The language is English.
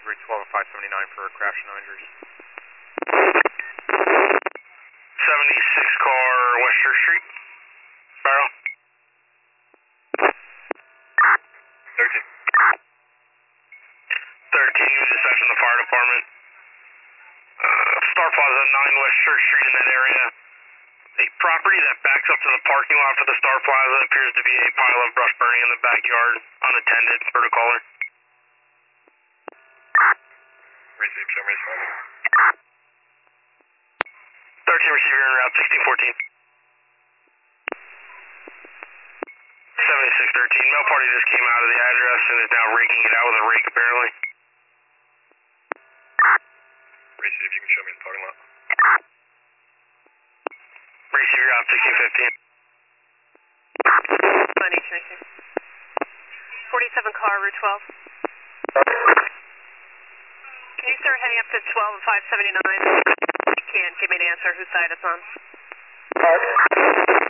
Route 12 and 579 for a crash and no injuries. 76 car, West Church Street. Barrel. 13. 13, dispatch from the fire department. Star Plaza, 9 West Church Street in that area. A property that backs up to the parking lot for the Star Plaza appears to be a pile of brush burning in the backyard, unattended, per the caller. Receive, show me 13, receiver en route, 1614. 7613, mail party just came out of the address and is now raking it out with a rake apparently. Receive, you can show me the parking lot. Receiver out, 1615. 47 car, Route 12. Can you start heading up to 12 and 579? If you can, give me an answer whose side it's on.